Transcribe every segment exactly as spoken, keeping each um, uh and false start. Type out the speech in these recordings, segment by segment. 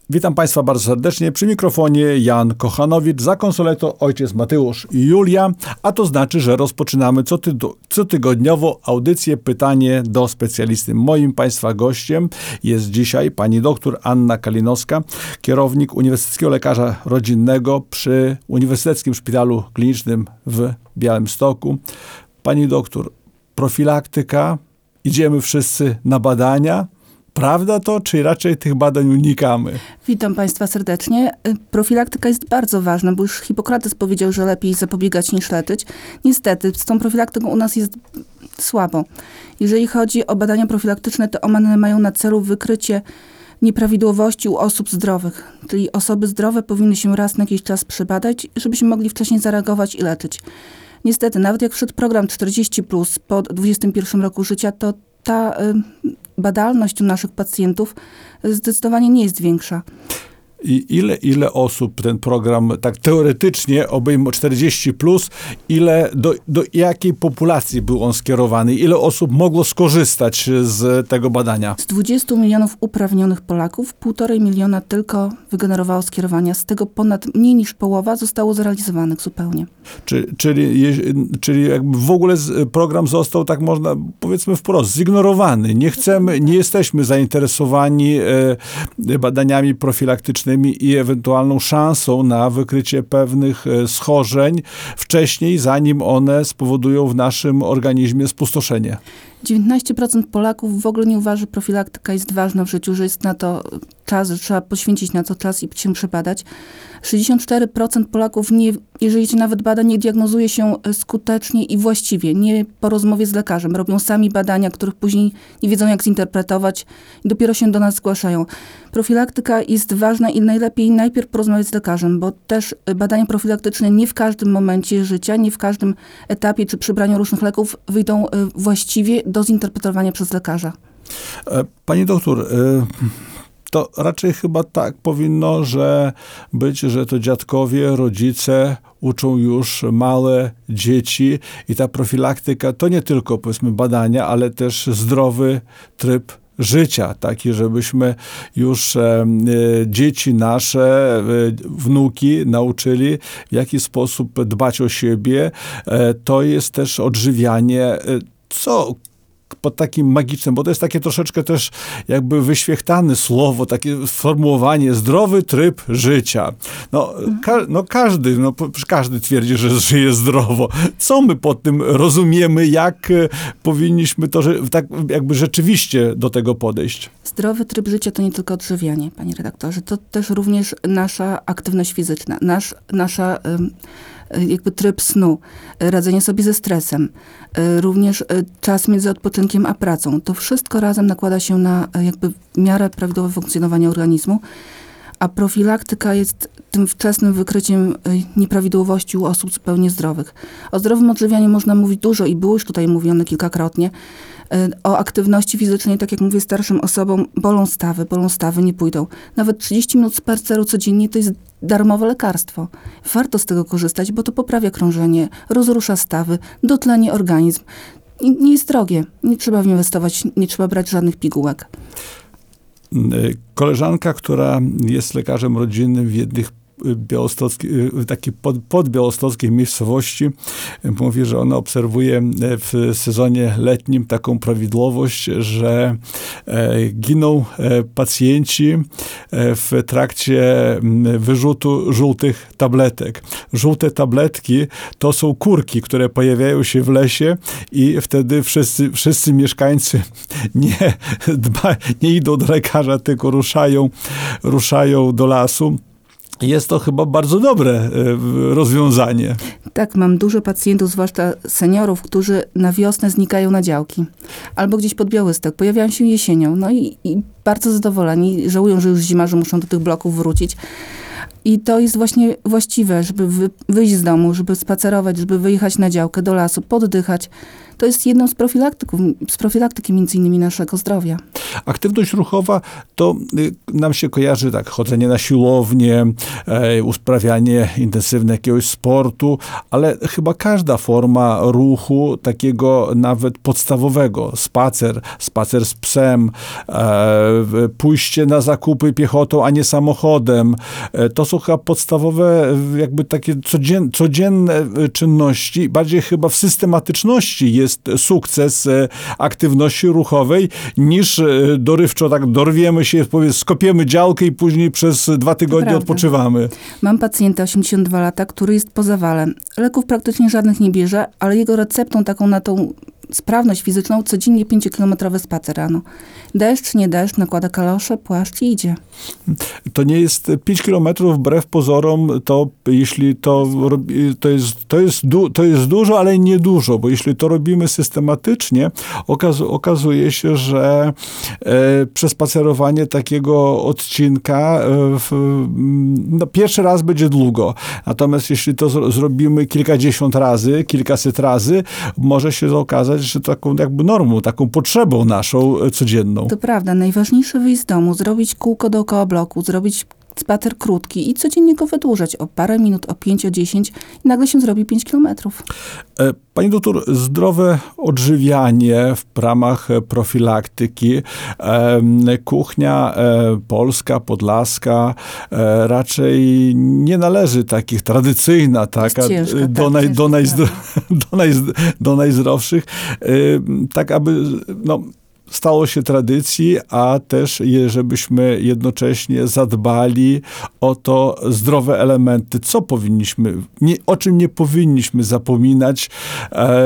Witam Państwa bardzo serdecznie. Przy mikrofonie Jan Kochanowicz, za konsoletą ojciec Mateusz i Julia, a to znaczy, że rozpoczynamy coty- cotygodniowo audycję Pytanie do specjalisty. Moim Państwa gościem jest dzisiaj pani doktor Anna Kalinowska, kierownik Uniwersyteckiego Lekarza Rodzinnego przy Uniwersyteckim Szpitalu Klinicznym w Białymstoku. Pani doktor, profilaktyka, idziemy wszyscy na badania. Prawda to, czy raczej tych badań unikamy? Witam Państwa serdecznie. Profilaktyka jest bardzo ważna, bo już Hipokrates powiedział, że lepiej zapobiegać niż leczyć. Niestety, z tą profilaktyką u nas jest słabo. Jeżeli chodzi o badania profilaktyczne, to one mają na celu wykrycie nieprawidłowości u osób zdrowych. Czyli osoby zdrowe powinny się raz na jakiś czas przebadać, żebyśmy mogli wcześniej zareagować i leczyć. Niestety, nawet jak wszedł program czterdzieści plus po dwudziestym pierwszym roku życia, to ta y, badalność u naszych pacjentów zdecydowanie nie jest większa. I ile, ile osób ten program tak teoretycznie obejmuje czterdzieści plus, ile, do, do jakiej populacji był on skierowany? Ile osób mogło skorzystać z tego badania? Z dwudziestu milionów uprawnionych Polaków, półtorej miliona tylko wygenerowało skierowania. Z tego ponad mniej niż połowa zostało zrealizowanych zupełnie. Czy, czyli, czyli jakby w ogóle program został, tak można, powiedzmy wprost, zignorowany. Nie chcemy, nie jesteśmy zainteresowani badaniami profilaktycznymi i ewentualną szansą na wykrycie pewnych schorzeń wcześniej, zanim one spowodują w naszym organizmie spustoszenie. dziewiętnaście procent Polaków w ogóle nie uważa, że profilaktyka jest ważna w życiu, że jest na to czas, że trzeba poświęcić na to czas i się przebadać. sześćdziesiąt cztery procent Polaków, nie, jeżeli się nawet bada, nie diagnozuje się skutecznie i właściwie, nie po rozmowie z lekarzem. Robią sami badania, których później nie wiedzą, jak zinterpretować i dopiero się do nas zgłaszają. Profilaktyka jest ważna i najlepiej najpierw porozmawiać z lekarzem, bo też badania profilaktyczne nie w każdym momencie życia, nie w każdym etapie czy przy braniu różnych leków wyjdą właściwie do zinterpretowania przez lekarza. Pani doktor, to raczej chyba tak powinno że być, że to dziadkowie, rodzice uczą już małe dzieci i ta profilaktyka to nie tylko, powiedzmy, badania, ale też zdrowy tryb życia, taki, żebyśmy już e, dzieci nasze, e, wnuki nauczyli, w jaki sposób dbać o siebie. E, to jest też odżywianie, e, co pod takim magicznym, bo to jest takie troszeczkę też jakby wyświechtane słowo, takie sformułowanie, zdrowy tryb życia. No, ka- no każdy, no każdy twierdzi, że żyje zdrowo. Co my pod tym rozumiemy, jak powinniśmy to, że, tak jakby rzeczywiście do tego podejść? Zdrowy tryb życia to nie tylko odżywianie, panie redaktorze, to też również nasza aktywność fizyczna, nasz, nasza ym, jakby tryb snu, radzenie sobie ze stresem, również czas między odpoczynkiem a pracą. To wszystko razem nakłada się na jakby miarę prawidłowego funkcjonowania organizmu, a profilaktyka jest tym wczesnym wykryciem nieprawidłowości u osób zupełnie zdrowych. O zdrowym odżywianiu można mówić dużo i było już tutaj mówione kilkakrotnie. O aktywności fizycznej, tak jak mówię starszym osobom, bolą stawy, bolą stawy, nie pójdą. Nawet trzydzieści minut spaceru codziennie to jest darmowe lekarstwo. Warto z tego korzystać, bo to poprawia krążenie, rozrusza stawy, dotleni organizm. I nie jest drogie. Nie trzeba inwestować, nie trzeba brać żadnych pigułek. Koleżanka, która jest lekarzem rodzinnym w jednych w takiej pod, podbiałostockiej miejscowości, mówi, że ona obserwuje w sezonie letnim taką prawidłowość, że e, giną e, pacjenci e, w trakcie wyrzutu żółtych tabletek. Żółte tabletki to są kurki, które pojawiają się w lesie i wtedy wszyscy, wszyscy mieszkańcy nie, dba, nie idą do lekarza, tylko ruszają, ruszają do lasu. Jest to chyba bardzo dobre rozwiązanie. Tak, mam dużo pacjentów, zwłaszcza seniorów, którzy na wiosnę znikają na działki. Albo gdzieś pod Białystok. Pojawiają się jesienią. No i, i bardzo zadowoleni. Żałują, że już zima, że muszą do tych bloków wrócić. I to jest właśnie właściwe, żeby wy, wyjść z domu, żeby spacerować, żeby wyjechać na działkę, do lasu, poddychać. To jest jedną z profilaktyków, z profilaktyki między innymi naszego zdrowia. Aktywność ruchowa to y, nam się kojarzy tak, chodzenie na siłownię, e, usprawianie intensywne jakiegoś sportu, ale chyba każda forma ruchu, takiego nawet podstawowego, spacer, spacer z psem, e, pójście na zakupy piechotą, a nie samochodem, e, to są chyba podstawowe, jakby takie codzien, codzienne czynności. Bardziej chyba w systematyczności jest sukces e, aktywności ruchowej, niż dorywczo tak dorwiemy się, powiedz, skopiemy działkę i później przez dwa tygodnie odpoczywamy. Mam pacjenta osiemdziesiąt dwa lata, który jest po zawale. Leków praktycznie żadnych nie bierze, ale jego receptą taką na tą sprawność fizyczną codziennie pięciokilometrowy spacer rano. Deszcz, nie deszcz, nakłada kalosze, płaszcz i idzie. To nie jest pięć kilometrów wbrew pozorom, to jeśli to robi, to jest, to jest, du, to jest dużo, ale nie dużo, bo jeśli to robimy systematycznie, okaz, okazuje się, że e, przespacerowanie takiego odcinka e, w, no, pierwszy raz będzie długo. Natomiast jeśli to z, zrobimy kilkadziesiąt razy, kilkaset razy, może się okazać, że taką jakby normą, taką potrzebą naszą codzienną. To prawda. Najważniejsze wyjść z domu, zrobić kółko dookoła bloku, zrobić spacer krótki i codziennie go wydłużać o parę minut, o pięć, o dziesięć i nagle się zrobi pięć kilometrów. Pani doktor, zdrowe odżywianie w ramach profilaktyki, kuchnia polska, podlaska raczej nie należy takich tradycyjna, taka, ciężka, do, tak, naj, ciężka do, najzdro, do, naj, do najzdrowszych, tak aby no, stało się tradycji, a też żebyśmy jednocześnie zadbali o to zdrowe elementy. Co powinniśmy, nie, o czym nie powinniśmy zapominać, e,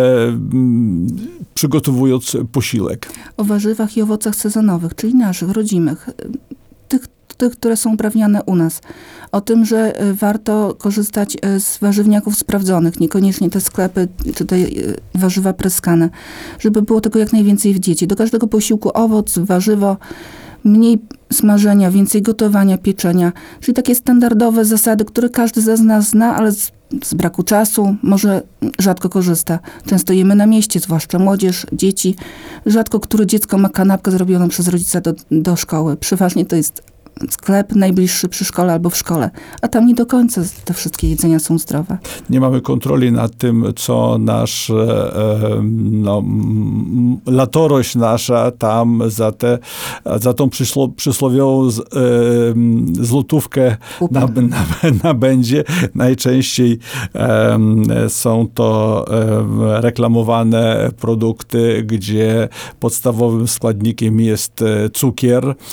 przygotowując posiłek? O warzywach i owocach sezonowych, czyli naszych, rodzimych. Tych, tych, które są uprawniane u nas. O tym, że warto korzystać z warzywniaków sprawdzonych, niekoniecznie te sklepy, czy te warzywa pryskane, żeby było tego jak najwięcej w diecie. Do każdego posiłku owoc, warzywo, mniej smażenia, więcej gotowania, pieczenia, czyli takie standardowe zasady, które każdy z nas zna, ale z, z braku czasu może rzadko korzysta. Często jemy na mieście, zwłaszcza młodzież, dzieci. Rzadko które dziecko ma kanapkę zrobioną przez rodzica do, do szkoły. Przeważnie to jest sklep najbliższy przy szkole albo w szkole, a tam nie do końca te wszystkie jedzenia są zdrowe. Nie mamy kontroli nad tym, co nasz, e, no, latorość nasza tam za, te, za tą przysło, przysłowiową z, e, złotówkę na, na, nabędzie. Najczęściej e, są to e, reklamowane produkty, gdzie podstawowym składnikiem jest cukier, e,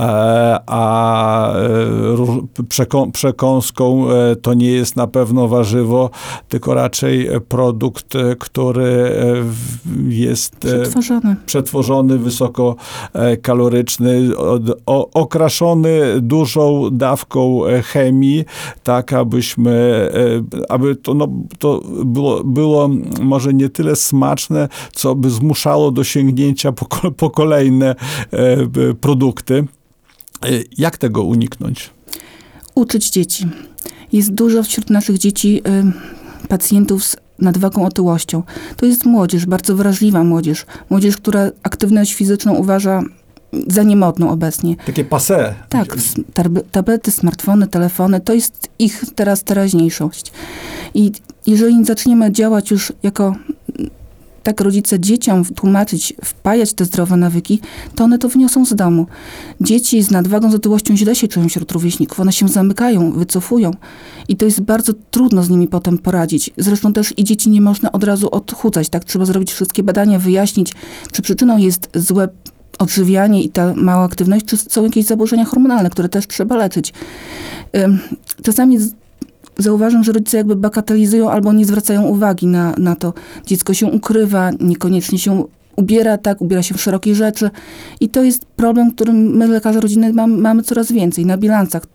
a a przekąską to nie jest na pewno warzywo, tylko raczej produkt, który jest przetworzony, przetworzony wysokokaloryczny, okraszony dużą dawką chemii, tak abyśmy, aby to, no, to było, było może nie tyle smaczne, co by zmuszało do sięgnięcia po, po kolejne produkty. Jak tego uniknąć? Uczyć dzieci. Jest dużo wśród naszych dzieci y, pacjentów z nadwagą, otyłością. To jest młodzież, bardzo wrażliwa młodzież. Młodzież, która aktywność fizyczną uważa za niemodną obecnie. Takie passé. Tak, tablety, smartfony, telefony, to jest ich teraz teraźniejszość. I jeżeli zaczniemy działać już jako tak rodzice dzieciom tłumaczyć, wpajać te zdrowe nawyki, to one to wniosą z domu. Dzieci z nadwagą, z otyłością źle się czują wśród rówieśników. One się zamykają, wycofują i to jest bardzo trudno z nimi potem poradzić. Zresztą też i dzieci nie można od razu odchudzać. Tak, trzeba zrobić wszystkie badania, wyjaśnić, czy przyczyną jest złe odżywianie i ta mała aktywność, czy są jakieś zaburzenia hormonalne, które też trzeba leczyć. Czasami zauważam, że rodzice jakby bagatelizują albo nie zwracają uwagi na, na to. Dziecko się ukrywa, niekoniecznie się ubiera, tak, ubiera się w szerokie rzeczy. I to jest problem, którym my, lekarze rodziny, mamy, mamy coraz więcej na bilansach.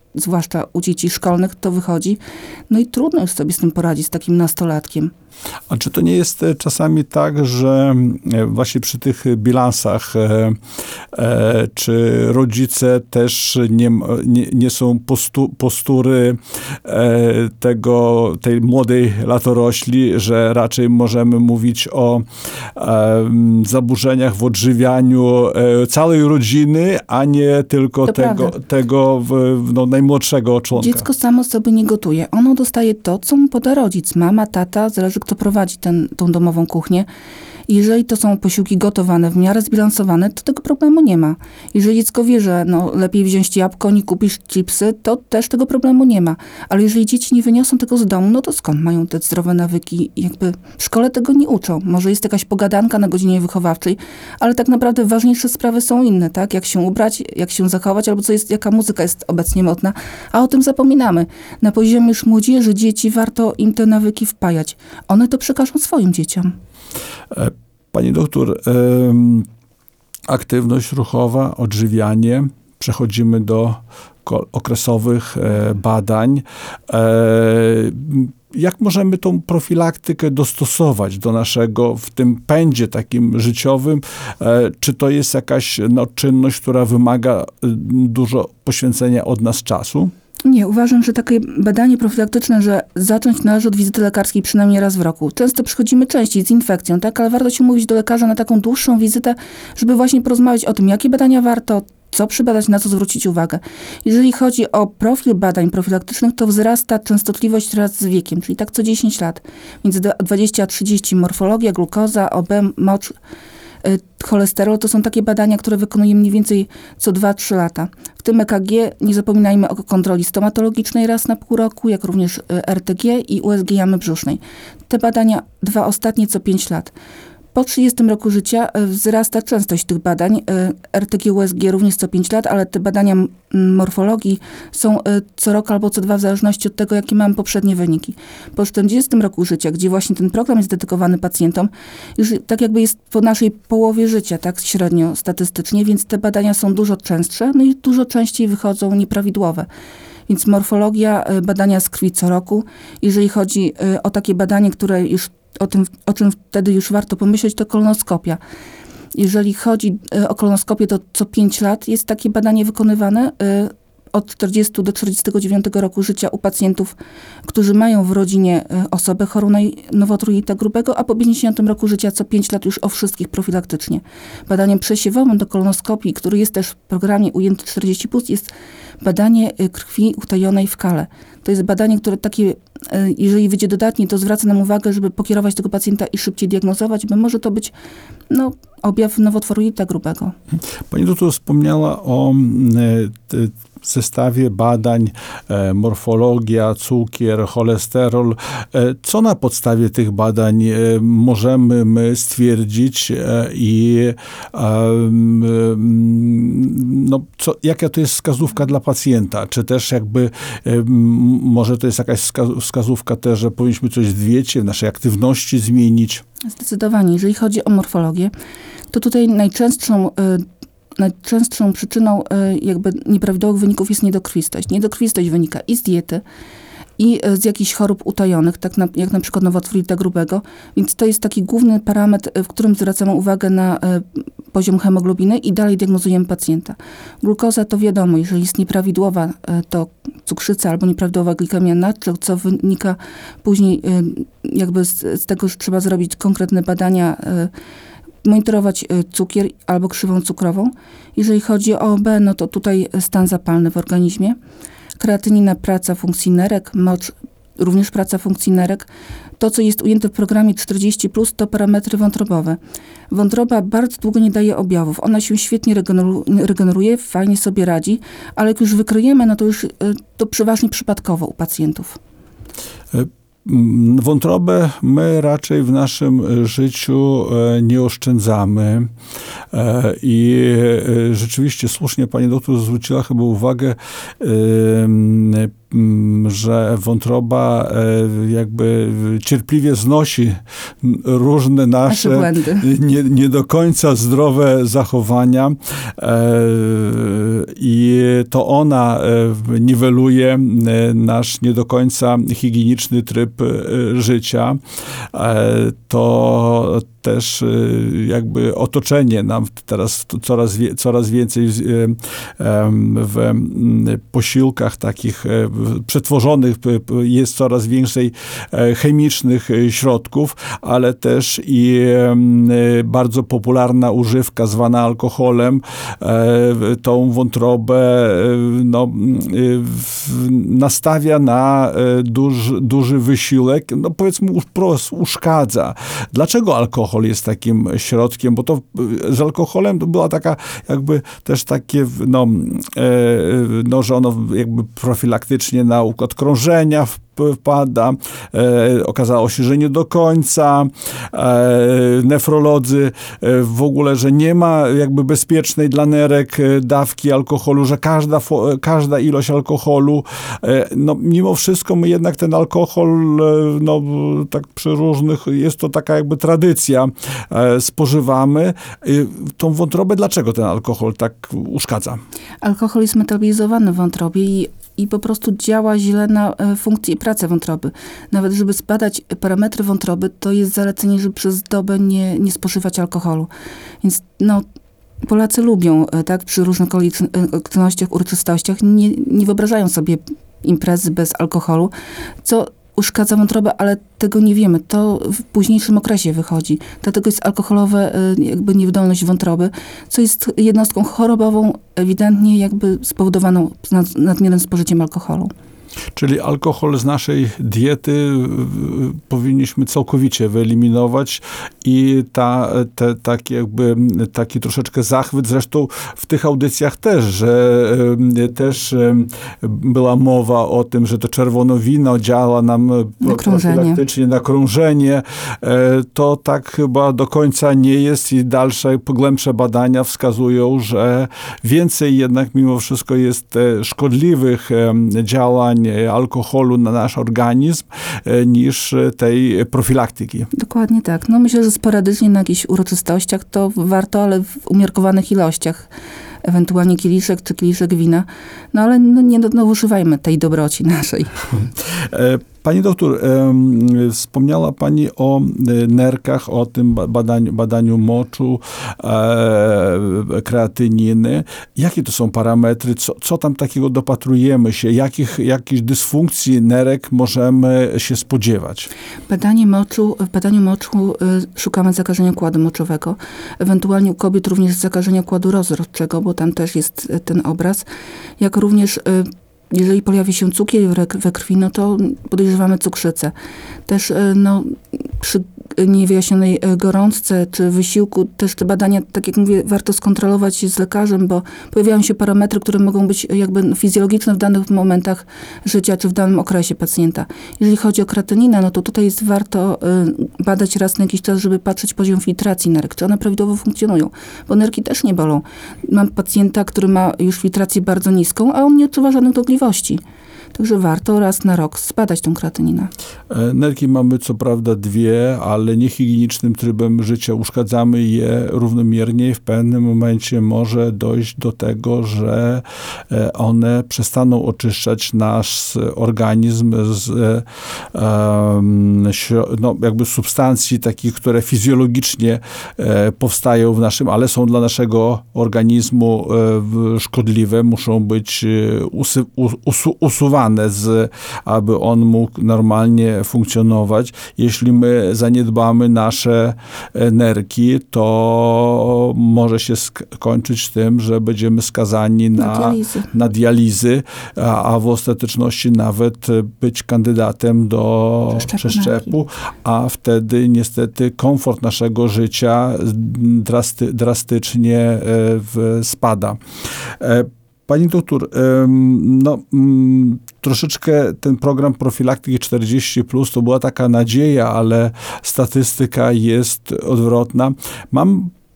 zwłaszcza u dzieci szkolnych, to wychodzi. No i trudno już sobie z tym poradzić, z takim nastolatkiem. A czy to nie jest czasami tak, że właśnie przy tych bilansach, e, e, czy rodzice też nie, nie, nie są postu, postury e, tego, tej młodej latorośli, że raczej możemy mówić o e, zaburzeniach w odżywianiu e, całej rodziny, a nie tylko To tego, prawda. tego w, no, najmłodszego członka? Dziecko samo sobie nie gotuje. Ono dostaje to, co mu poda rodzic. Mama, tata, zależy kto prowadzi ten, tą domową kuchnię. Jeżeli to są posiłki gotowane, w miarę zbilansowane, to tego problemu nie ma. Jeżeli dziecko wie, że no, lepiej wziąć jabłko, nie kupisz chipsy, to też tego problemu nie ma. Ale jeżeli dzieci nie wyniosą tego z domu, no to skąd mają te zdrowe nawyki? Jakby w szkole tego nie uczą. Może jest jakaś pogadanka na godzinie wychowawczej, ale tak naprawdę ważniejsze sprawy są inne, tak? Jak się ubrać, jak się zachować, albo co jest, jaka muzyka jest obecnie modna. A o tym zapominamy. Na poziomie już młodzieży, dzieci, warto im te nawyki wpajać. One to przekażą swoim dzieciom. Pani doktor, em, aktywność ruchowa, odżywianie, przechodzimy do ko- okresowych e, badań. E, jak możemy tą profilaktykę dostosować do naszego, w tym pędzie takim życiowym? E, czy to jest jakaś no, czynność, która wymaga dużo poświęcenia od nas czasu? Nie, uważam, że takie badanie profilaktyczne, że zacząć należy od wizyty lekarskiej przynajmniej raz w roku. Często przychodzimy częściej z infekcją, tak? Ale warto się umówić do lekarza na taką dłuższą wizytę, żeby właśnie porozmawiać o tym, jakie badania warto, co przybadać, na co zwrócić uwagę. Jeżeli chodzi o profil badań profilaktycznych, to wzrasta częstotliwość wraz z wiekiem, czyli tak co dziesięć lat. Między dwadzieścia a trzydzieści morfologia, glukoza, O B, mocz, cholesterol, to są takie badania, które wykonujemy mniej więcej co dwa trzy lata. W tym E K G nie zapominajmy o kontroli stomatologicznej raz na pół roku, jak również R T G i U S G jamy brzusznej. Te badania, dwa ostatnie co pięć lat. Po trzydziestym roku życia wzrasta częstość tych badań. R T G, U S G również co pięć lat, ale te badania morfologii są co rok albo co dwa, w zależności od tego, jakie mamy poprzednie wyniki. Po czterdziestym roku życia, gdzie właśnie ten program jest dedykowany pacjentom, już tak jakby jest po naszej połowie życia, tak średnio statystycznie, więc te badania są dużo częstsze, no i dużo częściej wychodzą nieprawidłowe. Więc morfologia, badania z krwi co roku. Jeżeli chodzi o takie badanie, które już O tym, o czym wtedy już warto pomyśleć, to kolonoskopia. Jeżeli chodzi o kolonoskopię, to co pięć lat jest takie badanie wykonywane od czterdziestego do czterdziestego dziewiątego roku życia u pacjentów, którzy mają w rodzinie osobę chorą na nowotwór jelita grubego, a po pięćdziesiątym roku życia co pięć lat już o wszystkich profilaktycznie. Badaniem przesiewowym do kolonoskopii, który jest też w programie ujęty czterdzieści plus, jest badanie krwi utajonej w kale. To jest badanie, które takie, jeżeli wyjdzie dodatnie, to zwraca nam uwagę, żeby pokierować tego pacjenta i szybciej diagnozować, bo może to być no, objaw nowotworu jelita grubego. Pani doktor wspomniała o e, zestawie badań, e, morfologia, cukier, cholesterol. E, co na podstawie tych badań e, możemy my stwierdzić e, i e, no, co, jaka to jest wskazówka dla pacjenta? Czy też jakby e, może to jest jakaś wskazówka też, że powinniśmy coś w diecie, w naszej aktywności zmienić? Zdecydowanie. Jeżeli chodzi o morfologię, to tutaj najczęstszą Najczęstszą przyczyną jakby nieprawidłowych wyników jest niedokrwistość. Niedokrwistość wynika i z diety, i z jakichś chorób utajonych, tak na, jak na przykład nowotwór jelita grubego. Więc to jest taki główny parametr, w którym zwracamy uwagę na poziom hemoglobiny i dalej diagnozujemy pacjenta. Glukoza to wiadomo, jeżeli jest nieprawidłowa, to cukrzyca albo nieprawidłowa glikemia natriu, co wynika później jakby z, z tego, że trzeba zrobić konkretne badania, monitorować cukier albo krzywą cukrową. Jeżeli chodzi o O B, no to tutaj stan zapalny w organizmie. Kreatynina, praca funkcji nerek, mocz, również praca funkcji nerek. To, co jest ujęte w programie czterdzieści plus, to parametry wątrobowe. Wątroba bardzo długo nie daje objawów. Ona się świetnie regeneru- regeneruje, fajnie sobie radzi, ale jak już wykryjemy, no to już to przeważnie przypadkowo u pacjentów. Wątrobę my raczej w naszym życiu nie oszczędzamy i rzeczywiście słusznie pani doktor zwróciła chyba uwagę, tym, że wątroba jakby cierpliwie znosi różne nasze błędy. Nie, nie do końca zdrowe zachowania i to ona niweluje nasz nie do końca higieniczny tryb życia. To też jakby otoczenie nam teraz coraz, coraz więcej w posiłkach takich przetworzonych jest coraz więcej chemicznych środków, ale też i bardzo popularna używka zwana alkoholem tą wątrobę no, nastawia na duży, duży wysiłek, no powiedzmy uszkadza. Dlaczego alkohol jest takim środkiem? Bo to z alkoholem to była taka jakby też takie, no, no że ono jakby profilaktycznie na układ krążenia wpada. E, okazało się, że nie do końca. E, nefrolodzy e, w ogóle, że nie ma jakby bezpiecznej dla nerek dawki alkoholu, że każda, każda ilość alkoholu, e, no mimo wszystko my jednak ten alkohol, e, no tak przy różnych, jest to taka jakby tradycja, e, spożywamy. E, tą wątrobę, dlaczego ten alkohol tak uszkadza? Alkohol jest metabolizowany w wątrobie i i po prostu działa źle na funkcję i pracę wątroby. Nawet żeby zbadać parametry wątroby, to jest zalecenie, żeby przez dobę nie, nie spożywać alkoholu. Więc no, Polacy lubią, tak, przy różnych okolicznościach, uroczystościach, nie, nie wyobrażają sobie imprezy bez alkoholu, co uszkadza wątrobę, ale tego nie wiemy. To w późniejszym okresie wychodzi. Dlatego jest alkoholowa jakby niewydolność wątroby, co jest jednostką chorobową, ewidentnie jakby spowodowaną nadmiernym spożyciem alkoholu. Czyli alkohol z naszej diety powinniśmy całkowicie wyeliminować i ta, te, taki jakby, taki troszeczkę zachwyt, zresztą w tych audycjach też, że też była mowa o tym, że to czerwone wino działa nam na profilaktycznie na krążenie. To tak chyba do końca nie jest i dalsze, głębsze badania wskazują, że więcej jednak mimo wszystko jest szkodliwych działań alkoholu na nasz organizm niż tej profilaktyki. Dokładnie tak. No myślę, że sporadycznie na jakichś uroczystościach to warto, ale w umiarkowanych ilościach. Ewentualnie kieliszek czy kieliszek wina. No ale no, nie nadużywajmy tej dobroci naszej. Pani doktor, e, wspomniała pani o nerkach, o tym badaniu, badaniu moczu, e, kreatyniny. Jakie to są parametry? Co, co tam takiego dopatrujemy się? Jakich, jakich dysfunkcji nerek możemy się spodziewać? Badanie moczu, w badaniu moczu y, szukamy zakażenia układu moczowego. Ewentualnie u kobiet również zakażenia układu rozrodczego, bo tam też jest ten obraz. Jak również y, jeżeli pojawi się cukier we krwi, no to podejrzewamy cukrzycę. Też no, przy niewyjaśnionej gorączce czy wysiłku też te badania, tak jak mówię, warto skontrolować z lekarzem, bo pojawiają się parametry, które mogą być jakby fizjologiczne w danych momentach życia czy w danym okresie pacjenta. Jeżeli chodzi o kreatyninę, no to tutaj jest warto badać raz na jakiś czas, żeby patrzeć poziom filtracji nerek, czy one prawidłowo funkcjonują, bo nerki też nie bolą. Mam pacjenta, który ma już filtrację bardzo niską, a on nie odczuwa żadnych dolegliwości. Także warto raz na rok zbadać tą kreatyninę. Nerki mamy co prawda dwie, ale niehigienicznym trybem życia uszkadzamy je równomiernie i w pewnym momencie może dojść do tego, że one przestaną oczyszczać nasz organizm z no, jakby substancji takich, które fizjologicznie powstają w naszym, ale są dla naszego organizmu szkodliwe, muszą być usy, usu, usuwane, z, aby on mógł normalnie funkcjonować. Jeśli my zaniedbamy nasze nerki, to może się skończyć tym, że będziemy skazani na, na dializy, na dializy a, a w ostateczności nawet być kandydatem do przeszczepu, przeszczepu a wtedy niestety komfort naszego życia drasty, drastycznie w, spada. Pani doktor, no, troszeczkę ten program profilaktyki czterdzieści plus to była taka nadzieja, ale statystyka jest odwrotna. Mam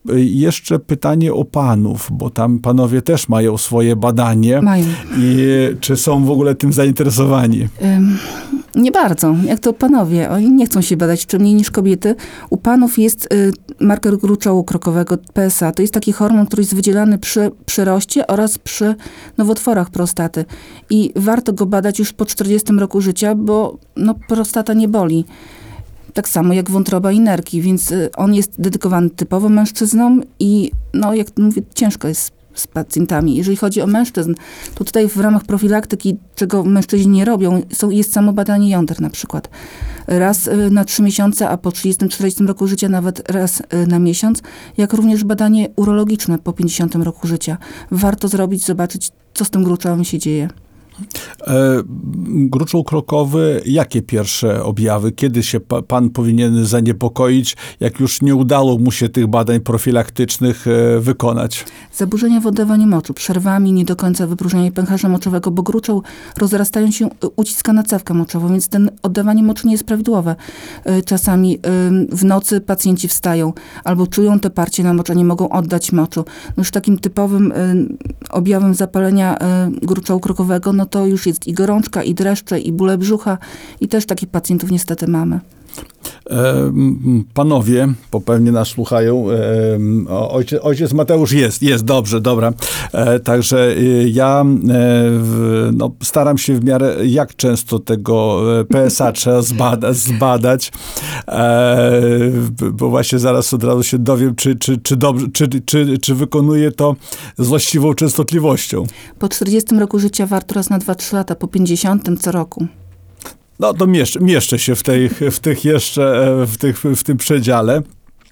jeszcze pytanie o panów, bo tam panowie też mają swoje badanie. Mają. I czy są w ogóle tym zainteresowani? Ym, nie bardzo. Jak to panowie? Oni nie chcą się badać, czy mniej niż kobiety. U panów jest y, marker gruczołu krokowego, P S A. To jest taki hormon, który jest wydzielany przy przyroście oraz przy nowotworach prostaty. I warto go badać już po czterdziestym roku życia, bo no, prostata nie boli. Tak samo jak wątroba i nerki, więc y, on jest dedykowany typowo mężczyznom i no, jak mówię, ciężko jest z pacjentami. Jeżeli chodzi o mężczyzn, to tutaj w ramach profilaktyki, czego mężczyźni nie robią, są, jest samo badanie jąder na przykład. Raz y, na trzy miesiące, a po trzydziestym czterdziestym roku życia nawet raz y, na miesiąc, jak również badanie urologiczne po pięćdziesiątym roku życia. Warto zrobić, zobaczyć, co z tym gruczołem się dzieje. E, gruczoł krokowy, jakie pierwsze objawy? Kiedy się pa, pan powinien zaniepokoić, jak już nie udało mu się tych badań profilaktycznych e, wykonać? Zaburzenia w oddawaniu moczu, przerwami, nie do końca wypróżnianie pęcherza moczowego, bo gruczoł rozrastając się uciska na cewkę moczową, więc ten oddawanie moczu nie jest prawidłowe. E, czasami e, w nocy pacjenci wstają albo czują to parcie na moczu, nie mogą oddać moczu. No już takim typowym e, objawem zapalenia e, gruczołu krokowego, no to już jest i gorączka, i dreszcze, i bóle brzucha. I też takich pacjentów niestety mamy. E, panowie, bo pewnie nas słuchają, e, ojciec, ojciec Mateusz jest, jest, dobrze, dobra. E, także ja e, no, staram się w miarę, jak często tego P S A trzeba zbada, zbadać, e, bo właśnie zaraz od razu się dowiem, czy, czy, czy, dobrze, czy, czy, czy wykonuję to z właściwą częstotliwością. Po czterdziestym roku życia warto raz na dwa trzy lata, po pięćdziesiątym co roku. No to mieszczę, mieszczę się w, tej, w tych jeszcze, w, tych, w tym przedziale.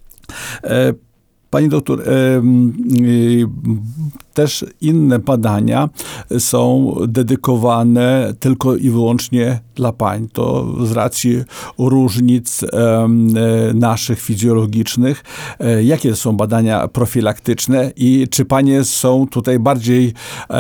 Pani doktor, też inne badania są dedykowane tylko i wyłącznie dla pań. To z racji różnic naszych fizjologicznych. Jakie są badania profilaktyczne i czy panie są tutaj bardziej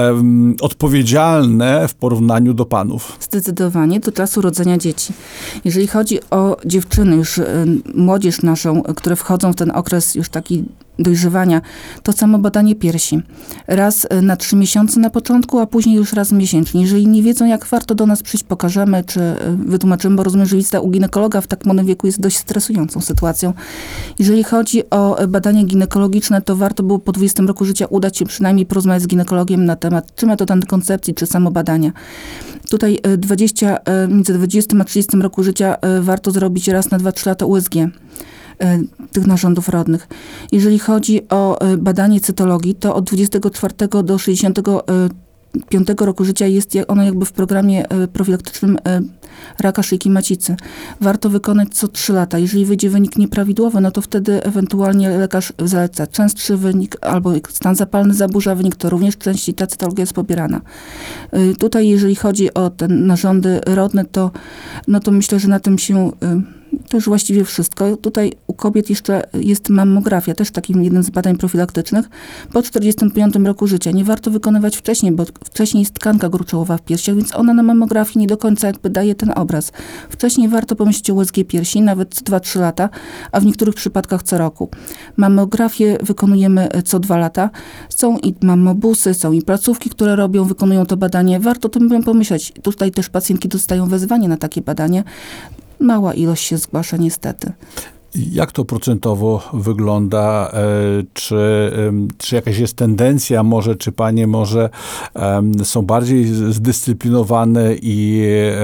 odpowiedzialne w porównaniu do panów? Zdecydowanie do czasu urodzenia dzieci. Jeżeli chodzi o dziewczyny, już młodzież naszą, które wchodzą w ten okres już taki dojrzewania, to samo badanie piersi. Raz na trzy miesiące na początku, a później już raz miesięcznie. Jeżeli nie wiedzą, jak warto do nas przyjść, pokażemy, czy wytłumaczymy, bo rozumiem, że wizyta u ginekologa w tak młodym wieku jest dość stresującą sytuacją. Jeżeli chodzi o badanie ginekologiczne, to warto było po dwudziestym roku życia udać się przynajmniej porozmawiać z ginekologiem na temat czy metod antykoncepcji, czy samo badania. Tutaj dwadzieścia, między dwudziestym a trzydziestym roku życia warto zrobić raz na dwa trzy lata U S G tych narządów rodnych. Jeżeli chodzi o badanie cytologii, to od dwudziestego czwartego do sześćdziesiątego piątego roku życia jest ono jakby w programie profilaktycznym raka szyjki macicy. Warto wykonać co trzy lata. Jeżeli wyjdzie wynik nieprawidłowy, no to wtedy ewentualnie lekarz zaleca częstszy wynik, albo stan zapalny zaburza wynik, to również częściej ta cytologia jest pobierana. Tutaj, jeżeli chodzi o te narządy rodne, to, no to myślę, że na tym się to już właściwie wszystko. Tutaj u kobiet jeszcze jest mammografia, też takim jednym z badań profilaktycznych, po czterdziestym piątym roku życia. Nie warto wykonywać wcześniej, bo wcześniej jest tkanka gruczołowa w piersiach, więc ona na mammografii nie do końca jakby daje ten obraz. Wcześniej warto pomyśleć o U S G piersi, nawet co dwa trzy lata, a w niektórych przypadkach co roku. Mammografię wykonujemy co dwa lata. Są i mammobusy, są i placówki, które robią, wykonują to badanie. Warto o tym pomyśleć. Tutaj też pacjentki dostają wezwanie na takie badanie. Mała ilość się zgłasza niestety. Jak to procentowo wygląda? Czy, czy jakaś jest tendencja może, czy panie może są bardziej zdyscyplinowane i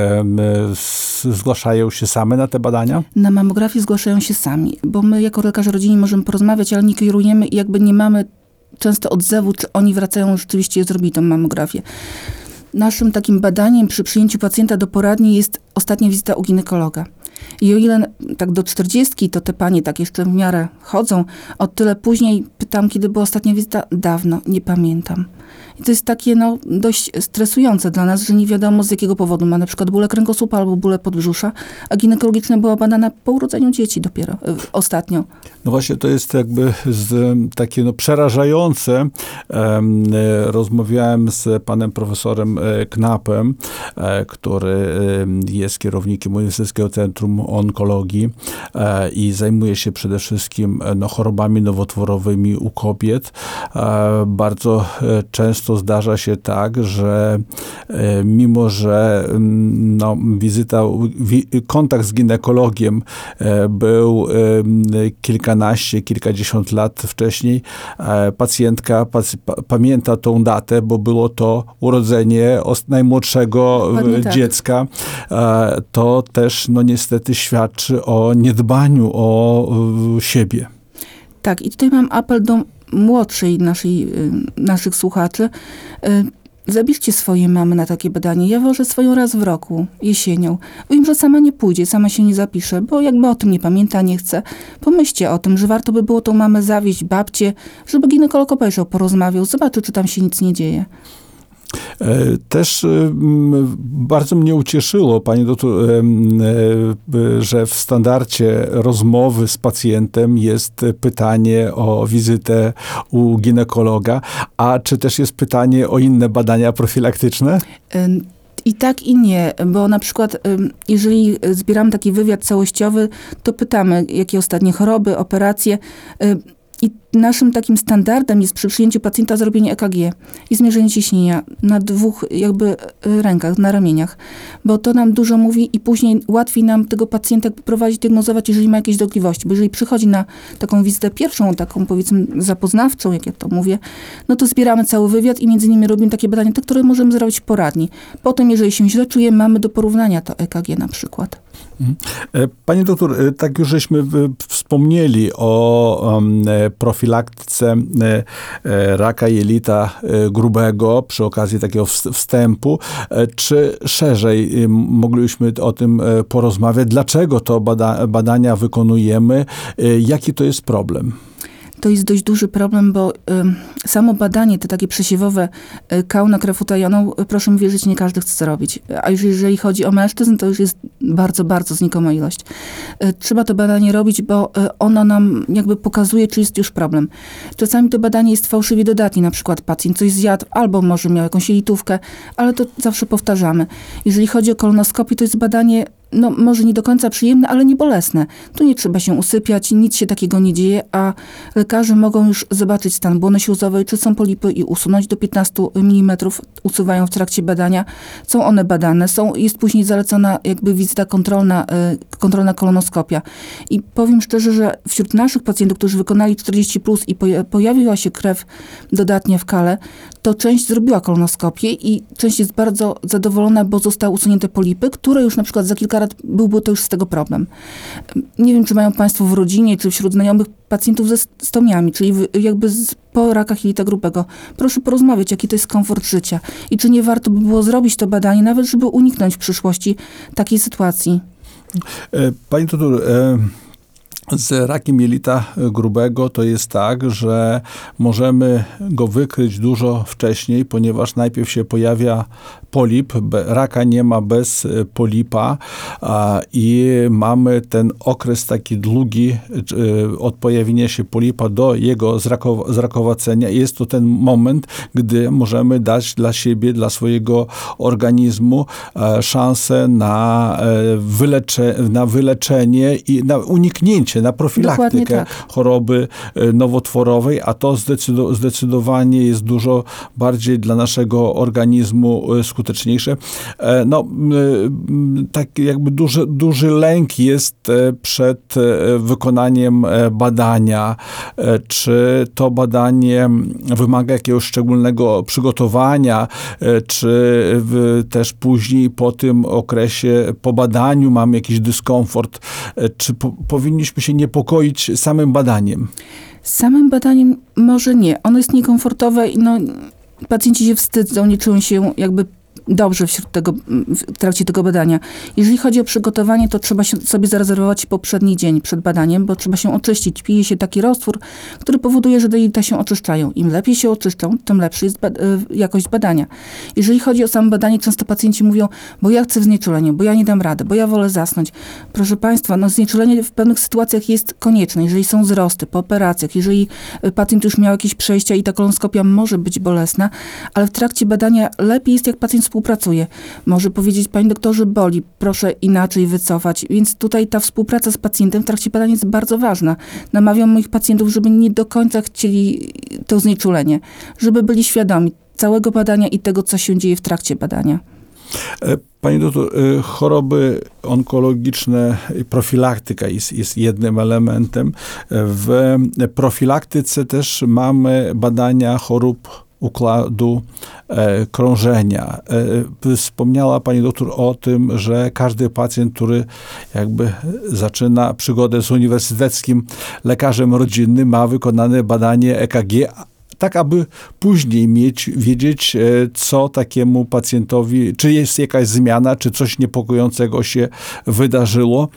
zgłaszają się same na te badania? Na mammografię zgłaszają się sami, bo my jako lekarze rodzinni możemy porozmawiać, ale nie kierujemy i jakby nie mamy często odzewu, czy oni wracają rzeczywiście zrobili tą mammografię. Naszym takim badaniem przy przyjęciu pacjenta do poradni jest ostatnia wizyta u ginekologa. I o ile tak do czterdziestki, to te panie tak jeszcze w miarę chodzą, o tyle później pytam, kiedy była ostatnia wizyta, dawno, nie pamiętam. I to jest takie no, dość stresujące dla nas, że nie wiadomo z jakiego powodu ma na przykład bóle kręgosłupa albo bóle podbrzusza, a ginekologiczna była badana po urodzeniu dzieci dopiero, y, ostatnio. No właśnie to jest jakby z, takie no, przerażające. Um, rozmawiałem z panem profesorem Knapem, e, który jest kierownikiem Uniwersyteckiego Centrum Centrum Onkologii i zajmuję się przede wszystkim no, chorobami nowotworowymi u kobiet. Bardzo często zdarza się tak, że mimo, że no, wizyta, kontakt z ginekologiem był kilkanaście, kilkadziesiąt lat wcześniej, pacjentka pamięta tą datę, bo było to urodzenie najmłodszego tak. dziecka, to też no niestety świadczy o niedbaniu o siebie. Tak, i tutaj mam apel do młodszej naszej, naszych słuchaczy. Zabierzcie swoje mamy na takie badanie. Ja wożę swoją raz w roku, jesienią. Wiem, że sama nie pójdzie, sama się nie zapisze, bo jakby o tym nie pamięta, nie chce. Pomyślcie o tym, że warto by było tą mamę zawieźć, babcię, żeby ginekolog obejrzał, porozmawiał, zobaczył, czy tam się nic nie dzieje. Też bardzo mnie ucieszyło, pani doktor, że w standardzie rozmowy z pacjentem jest pytanie o wizytę u ginekologa, a czy też jest pytanie o inne badania profilaktyczne? I tak, i nie, bo na przykład jeżeli zbieramy taki wywiad całościowy, to pytamy, jakie ostatnie choroby, operacje. I naszym takim standardem jest przy przyjęciu pacjenta zrobienie E K G i zmierzenie ciśnienia na dwóch jakby rękach, na ramieniach, bo to nam dużo mówi i później łatwiej nam tego pacjenta prowadzić, diagnozować, jeżeli ma jakieś dolegliwości, bo jeżeli przychodzi na taką wizytę pierwszą, taką powiedzmy zapoznawczą, jak ja to mówię, no to zbieramy cały wywiad i między innymi robimy takie badania, te, które możemy zrobić poradni. Potem, jeżeli się źle czujemy, mamy do porównania to E K G na przykład. Pani doktor, tak już żeśmy wspomnieli o profilaktyce raka jelita grubego przy okazji takiego wstępu. Czy szerzej moglibyśmy o tym porozmawiać? Dlaczego to bada- badania wykonujemy? Jaki to jest problem? To jest dość duży problem, bo y, samo badanie, te takie przesiewowe y, kału na krew utajoną, y, proszę mi wierzyć, nie każdy chce zrobić. A już jeżeli chodzi o mężczyzn, to już jest bardzo, bardzo znikoma ilość. Y, trzeba to badanie robić, bo y, ono nam jakby pokazuje, czy jest już problem. Czasami to badanie jest fałszywie dodatnie, na przykład pacjent coś zjadł, albo może miał jakąś jelitówkę, ale to zawsze powtarzamy. Jeżeli chodzi o kolonoskopię, to jest badanie no może nie do końca przyjemne, ale nie bolesne. Tu nie trzeba się usypiać, nic się takiego nie dzieje, a lekarze mogą już zobaczyć stan błony śluzowej, czy są polipy i usunąć do piętnastu milimetrów, usuwają w trakcie badania. Są one badane, są, jest później zalecona jakby wizyta kontrolna, kontrolna kolonoskopia. I powiem szczerze, że wśród naszych pacjentów, którzy wykonali czterdzieści plus i pojawiła się krew dodatnia w kale, to część zrobiła kolonoskopię i część jest bardzo zadowolona, bo zostały usunięte polipy, które już na przykład za kilka lat byłby to już z tego problem. Nie wiem, czy mają państwo w rodzinie, czy wśród znajomych pacjentów ze stomiami, czyli jakby z, po rakach jelita grubego. Proszę porozmawiać, jaki to jest komfort życia i czy nie warto by było zrobić to badanie, nawet żeby uniknąć w przyszłości takiej sytuacji. Pani doktor, z rakiem jelita grubego to jest tak, że możemy go wykryć dużo wcześniej, ponieważ najpierw się pojawia polip, raka nie ma bez polipa a, i mamy ten okres taki długi od pojawienia się polipa do jego zrakow- zrakowacenia. Jest to ten moment, gdy możemy dać dla siebie, dla swojego organizmu e, szansę na, e, wylecze- na wyleczenie i na uniknięcie, na profilaktykę tak. choroby nowotworowej, a to zdecydo- zdecydowanie jest dużo bardziej dla naszego organizmu skuteczniejsze. No, tak jakby duży, duży lęk jest przed wykonaniem badania. Czy to badanie wymaga jakiegoś szczególnego przygotowania, czy też później po tym okresie, po badaniu mamy jakiś dyskomfort, czy po, powinniśmy się niepokoić samym badaniem? Samym badaniem może nie. Ono jest niekomfortowe i no, pacjenci się wstydzą, nie czują się jakby dobrze wśród tego, w trakcie tego badania. Jeżeli chodzi o przygotowanie, to trzeba się sobie zarezerwować poprzedni dzień przed badaniem, bo trzeba się oczyścić. Pije się taki roztwór, który powoduje, że jelita się oczyszczają. Im lepiej się oczyszczą, tym lepsza jest bad- jakość badania. Jeżeli chodzi o samo badanie, często pacjenci mówią, bo ja chcę w znieczuleniu, bo ja nie dam rady, bo ja wolę zasnąć. Proszę państwa, no znieczulenie w pewnych sytuacjach jest konieczne. Jeżeli są wzrosty po operacjach, jeżeli pacjent już miał jakieś przejścia i ta kolonoskopia może być bolesna, ale w trakcie badania lepiej jest, jak pacjent współpracuje. Może powiedzieć, panie doktorze, boli, proszę inaczej wycofać. Więc tutaj ta współpraca z pacjentem w trakcie badania jest bardzo ważna. Namawiam moich pacjentów, żeby nie do końca chcieli to znieczulenie, żeby byli świadomi całego badania i tego, co się dzieje w trakcie badania. Pani doktor, choroby onkologiczne, profilaktyka jest, jest jednym elementem. W profilaktyce też mamy badania chorób układu e, krążenia. E, wspomniała pani doktor o tym, że każdy pacjent, który jakby zaczyna przygodę z uniwersyteckim lekarzem rodzinnym, ma wykonane badanie E K G, tak aby później mieć, wiedzieć, co takiemu pacjentowi, czy jest jakaś zmiana, czy coś niepokojącego się wydarzyło.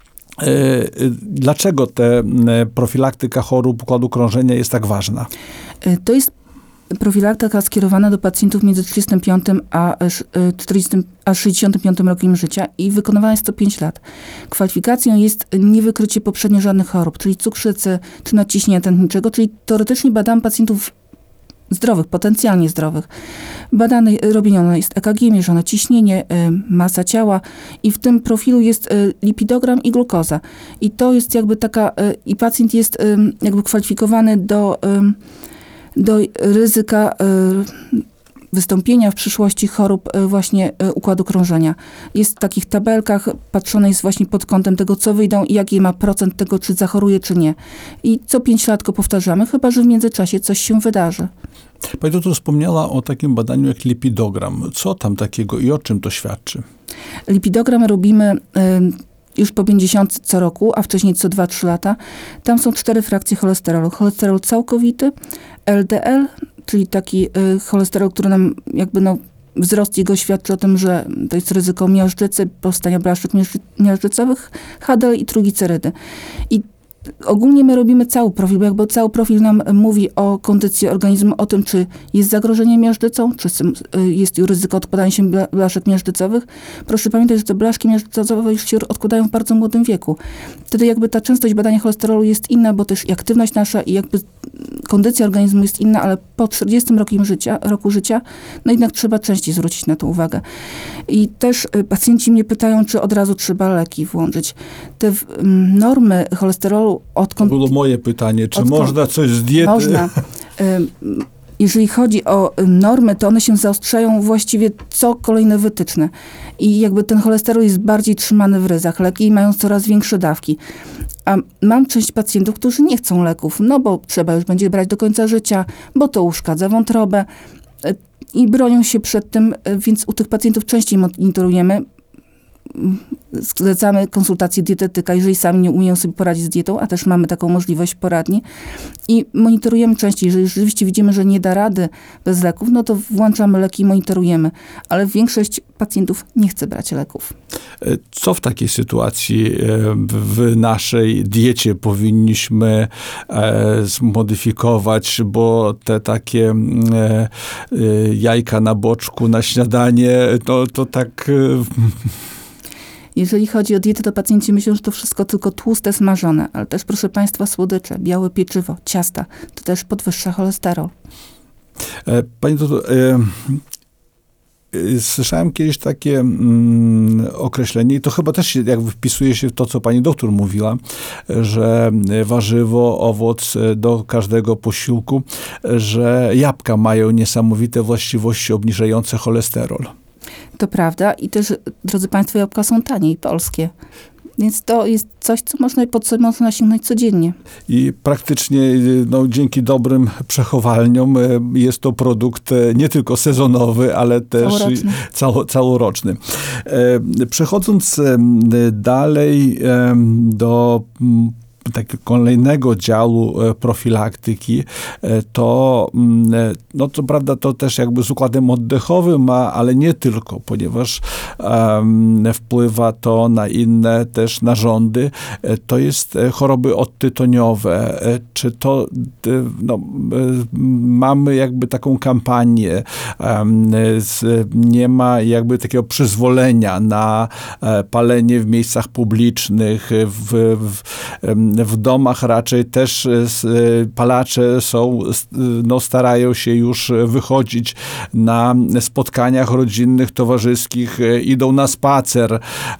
Dlaczego ta profilaktyka chorób układu krążenia jest tak ważna? To jest profilaktyka skierowana do pacjentów między trzydziestym piątym a, czterdziestym, a sześćdziesiątym piątym rokiem życia i wykonywana jest co pięć lat. Kwalifikacją jest niewykrycie poprzednio żadnych chorób, czyli cukrzycy, czy nadciśnienia tętniczego, czyli teoretycznie badamy pacjentów zdrowych, potencjalnie zdrowych. Badane, robione jest E K G, mierzone ciśnienie, masa ciała i w tym profilu jest lipidogram i glukoza. I to jest jakby taka, i pacjent jest jakby kwalifikowany do do ryzyka wystąpienia w przyszłości chorób właśnie układu krążenia. Jest w takich tabelkach, patrzone jest właśnie pod kątem tego, co wyjdą i jaki ma procent tego, czy zachoruje, czy nie. I co pięć lat go powtarzamy, chyba że w międzyczasie coś się wydarzy. Pani doktor wspomniała o takim badaniu jak lipidogram. Co tam takiego i o czym to świadczy? Lipidogram robimy już po pięćdziesiątce co roku, a wcześniej co dwa trzy lata. Tam są cztery frakcje cholesterolu. Cholesterol całkowity, L D L, czyli taki y, cholesterol, który nam jakby no, wzrost jego świadczy o tym, że to jest ryzyko miażdżycy, powstania blaszek miażdżycowych, H D L i trójglicerydy. I ogólnie my robimy cały profil, bo jakby cały profil nam mówi o kondycji organizmu, o tym, czy jest zagrożenie miażdżycą, czy jest ryzyko odkładania się blaszek miażdżycowych. Proszę pamiętać, że te blaszki miażdżycowe już się odkładają w bardzo młodym wieku. Wtedy jakby ta częstość badania cholesterolu jest inna, bo też i aktywność nasza i jakby kondycja organizmu jest inna, ale po czterdziestym roku życia, roku życia, no jednak trzeba częściej zwrócić na to uwagę. I też pacjenci mnie pytają, czy od razu trzeba leki włączyć. Te um, normy cholesterolu odkąd... To było moje pytanie, czy odkąd, można coś z diety... Można. Jeżeli chodzi o normy, to one się zaostrzają właściwie co kolejne wytyczne. I jakby ten cholesterol jest bardziej trzymany w ryzach. Leki mają coraz większe dawki. A mam część pacjentów, którzy nie chcą leków, no bo trzeba już będzie brać do końca życia, bo to uszkadza wątrobę i bronią się przed tym, więc u tych pacjentów częściej monitorujemy. Zlecamy konsultację dietetyka, jeżeli sami nie umieją sobie poradzić z dietą, a też mamy taką możliwość poradni i monitorujemy częściej. Jeżeli rzeczywiście widzimy, że nie da rady bez leków, no to włączamy leki i monitorujemy, ale większość pacjentów nie chce brać leków. Co w takiej sytuacji w naszej diecie powinniśmy zmodyfikować, bo te takie jajka na boczku na śniadanie, to, to tak... Jeżeli chodzi o dietę, to pacjenci myślą, że to wszystko tylko tłuste, smażone, ale też, proszę państwa, słodycze, białe pieczywo, ciasta, to też podwyższa cholesterol. Pani doktor, e, słyszałem kiedyś takie mm, określenie i to chyba też się jakby wpisuje się w to, co pani doktor mówiła, że warzywo, owoc do każdego posiłku, że jabłka mają niesamowite właściwości obniżające cholesterol. To prawda i też, drodzy państwo, jabłka są tanie i polskie. Więc to jest coś, co można, pod co można sięgnąć codziennie. I praktycznie no, dzięki dobrym przechowalniom jest to produkt nie tylko sezonowy, ale też całoroczny. Cało, całoroczny. Przechodząc dalej do takiego kolejnego działu profilaktyki, to, no to prawda, to też jakby z układem oddechowym ma, ale nie tylko, ponieważ um, wpływa to na inne też narządy. To jest choroby odtytoniowe. Czy to, no, mamy jakby taką kampanię, um, z, nie ma jakby takiego przyzwolenia na palenie w miejscach publicznych, w, w w domach raczej też palacze są, no starają się już wychodzić na spotkaniach rodzinnych, towarzyskich, idą na spacer.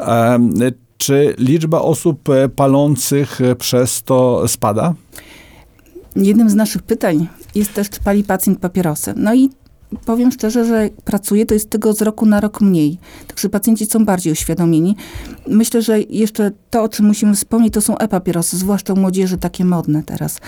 Czy liczba osób palących przez to spada? Jednym z naszych pytań jest też, czy pali pacjent papierosy. No i powiem szczerze, że jak pracuję, to jest tego z roku na rok mniej. Także pacjenci są bardziej uświadomieni. Myślę, że jeszcze to, o czym musimy wspomnieć, to są e-papierosy, zwłaszcza u młodzieży takie modne teraz.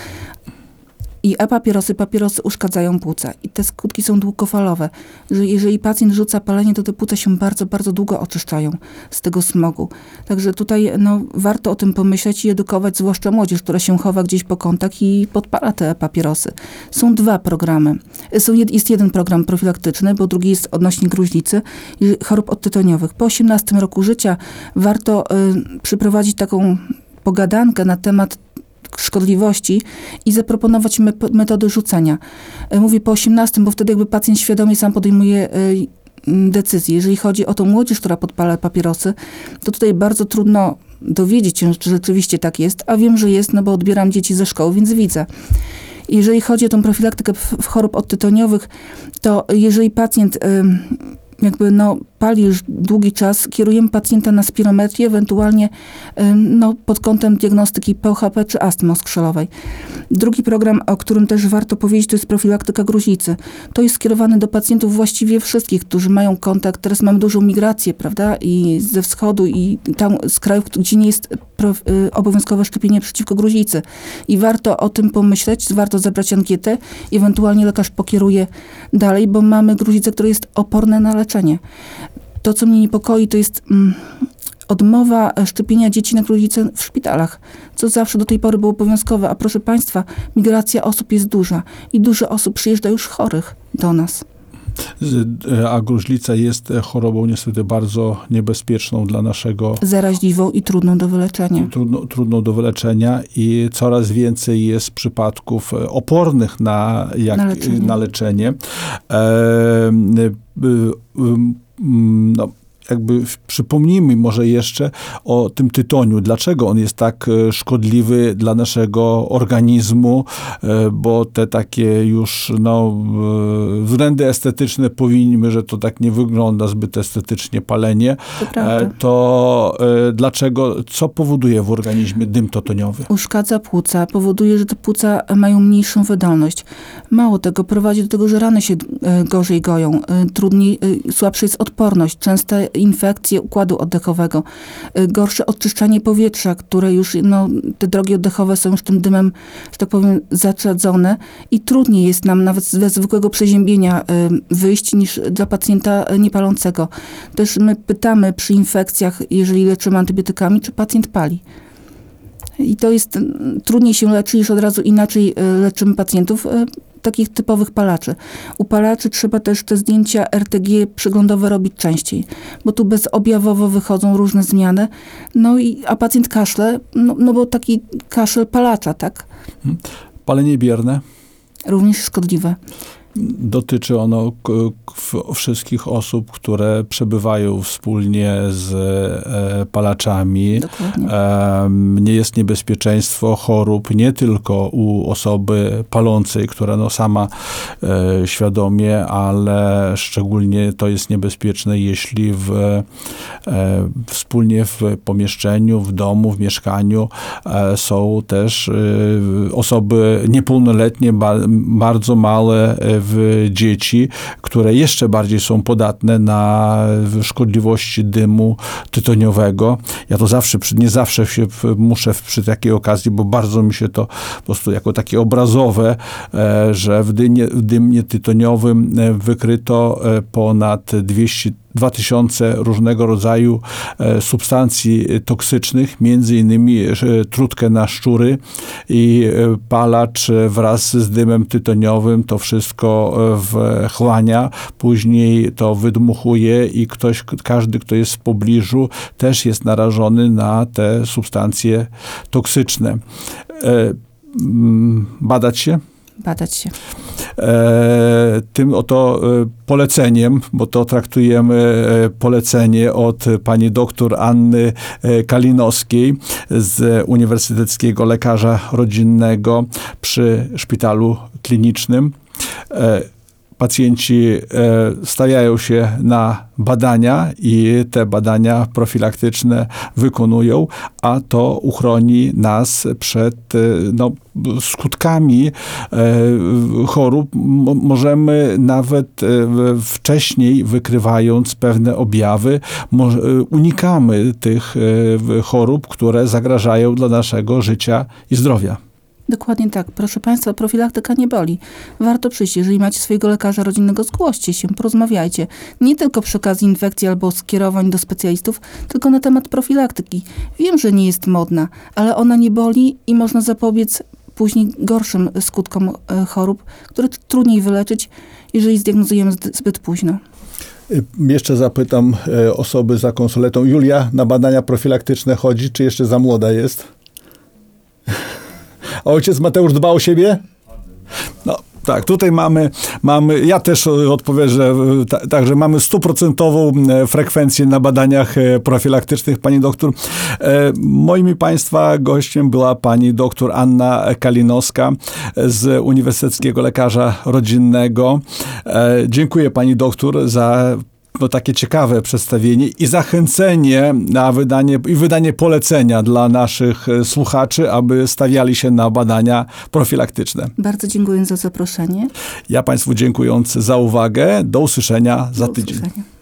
I e-papierosy, papierosy uszkadzają płuca. I te skutki są długofalowe. Że jeżeli pacjent rzuca palenie, to te płuca się bardzo, bardzo długo oczyszczają z tego smogu. Także tutaj no, warto o tym pomyśleć i edukować, zwłaszcza młodzież, która się chowa gdzieś po kątach i podpala te e-papierosy. Są dwa programy. Są jed, jest jeden program profilaktyczny, bo drugi jest odnośnie gruźlicy i chorób odtytoniowych. Po osiemnastym roku życia warto y, przyprowadzić taką pogadankę na temat szkodliwości i zaproponować me- metody rzucenia. Mówię po osiemnastym, bo wtedy jakby pacjent świadomie sam podejmuje y, decyzję. Jeżeli chodzi o tą młodzież, która podpala papierosy, to tutaj bardzo trudno dowiedzieć się, czy rzeczywiście tak jest, a wiem, że jest, no bo odbieram dzieci ze szkoły, więc widzę. Jeżeli chodzi o tą profilaktykę w, w chorób odtytoniowych, to jeżeli pacjent y, jakby no, pali już długi czas, kierujemy pacjenta na spirometrię, ewentualnie no, pod kątem diagnostyki P H P czy astmy oskrzelowej. Drugi program, o którym też warto powiedzieć, to jest profilaktyka gruźlicy. To jest skierowane do pacjentów właściwie wszystkich, którzy mają kontakt. Teraz mamy dużą migrację, prawda, i ze wschodu, i tam z krajów, gdzie nie jest prof, y, obowiązkowe szczepienie przeciwko gruźlicy. I warto o tym pomyśleć, warto zabrać ankietę, ewentualnie lekarz pokieruje dalej, bo mamy gruźlicę, która jest oporna na leczenie. To, co mnie niepokoi, to jest mm, odmowa szczepienia dzieci na gruźlicę w szpitalach, co zawsze do tej pory było obowiązkowe. A proszę Państwa, migracja osób jest duża i dużo osób przyjeżdża już chorych do nas. A gruźlica jest chorobą niestety bardzo niebezpieczną dla naszego... Zaraźliwą i trudną do wyleczenia. Trudno, trudną do wyleczenia i coraz więcej jest przypadków opornych na, jak, na leczenie. Na leczenie. E, e, no, jakby przypomnijmy może jeszcze o tym tytoniu. Dlaczego on jest tak szkodliwy dla naszego organizmu, bo te takie już no, względy estetyczne powinny, że to tak nie wygląda zbyt estetycznie palenie. To prawda. To dlaczego, co powoduje w organizmie dym tytoniowy? Uszkadza płuca, powoduje, że te płuca mają mniejszą wydolność. Mało tego, prowadzi do tego, że rany się gorzej goją, trudniej, słabsza jest odporność, częste infekcje układu oddechowego, gorsze odczyszczanie powietrza, które już, no, te drogi oddechowe są już tym dymem, że tak powiem, zaczadzone i trudniej jest nam nawet ze zwykłego przeziębienia wyjść niż dla pacjenta niepalącego. Też my pytamy przy infekcjach, jeżeli leczymy antybiotykami, czy pacjent pali. I to jest, trudniej się leczy, już od razu inaczej leczymy pacjentów, takich typowych palaczy. U palaczy trzeba też te zdjęcia R T G przeglądowe robić częściej, bo tu bezobjawowo wychodzą różne zmiany, no i, a pacjent kaszle, no, no bo taki kaszel palacza, tak? Palenie bierne? Również szkodliwe. Dotyczy ono k- k- wszystkich osób, które przebywają wspólnie z e, palaczami. Dokładnie. E, nie jest niebezpieczeństwo chorób nie tylko u osoby palącej, która no sama e, świadomie, ale szczególnie to jest niebezpieczne, jeśli w, e, wspólnie w pomieszczeniu, w domu, w mieszkaniu e, są też e, osoby niepełnoletnie, ba, bardzo małe e, w dzieci, które jeszcze bardziej są podatne na szkodliwości dymu tytoniowego. Ja to zawsze, nie zawsze się muszę przy takiej okazji, bo bardzo mi się to po prostu jako takie obrazowe, że w dymie, w dymie tytoniowym wykryto ponad dwieście dwa tysiące różnego rodzaju e, substancji toksycznych, między innymi e, trutkę na szczury i e, palacz wraz z dymem tytoniowym to wszystko e, wchłania, później to wydmuchuje i ktoś, każdy, kto jest w pobliżu, też jest narażony na te substancje toksyczne. E, badać się? Badać się. e, tym oto e, poleceniem, bo to traktujemy e, polecenie od pani doktor Anny e, Kalinowskiej z Uniwersyteckiego Lekarza Rodzinnego przy Szpitalu Klinicznym. E, Pacjenci stawiają się na badania i te badania profilaktyczne wykonują, a to uchroni nas przed no, skutkami chorób. Możemy nawet wcześniej, wykrywając pewne objawy, unikamy tych chorób, które zagrażają dla naszego życia i zdrowia. Dokładnie tak. Proszę Państwa, profilaktyka nie boli. Warto przyjść. Jeżeli macie swojego lekarza rodzinnego, zgłoście się, porozmawiajcie. Nie tylko przy okazji infekcji albo skierowań do specjalistów, tylko na temat profilaktyki. Wiem, że nie jest modna, ale ona nie boli i można zapobiec później gorszym skutkom chorób, które trudniej wyleczyć, jeżeli zdiagnozujemy zbyt późno. Jeszcze zapytam osoby za konsoletą. Julia, na badania profilaktyczne chodzi, czy jeszcze za młoda jest? A ojciec Mateusz dba o siebie? No tak, tutaj mamy, mamy ja też odpowiem, że ta, także mamy stuprocentową frekwencję na badaniach profilaktycznych. Pani doktor, e, moim i Państwa gościem była pani doktor Anna Kalinowska z Uniwersyteckiego Lekarza Rodzinnego. E, dziękuję pani doktor za no, takie ciekawe przedstawienie i zachęcenie na wydanie i wydanie polecenia dla naszych słuchaczy, aby stawiali się na badania profilaktyczne. Bardzo dziękuję za zaproszenie. Ja Państwu dziękując za uwagę. Do usłyszenia za Do tydzień. usłyszenia.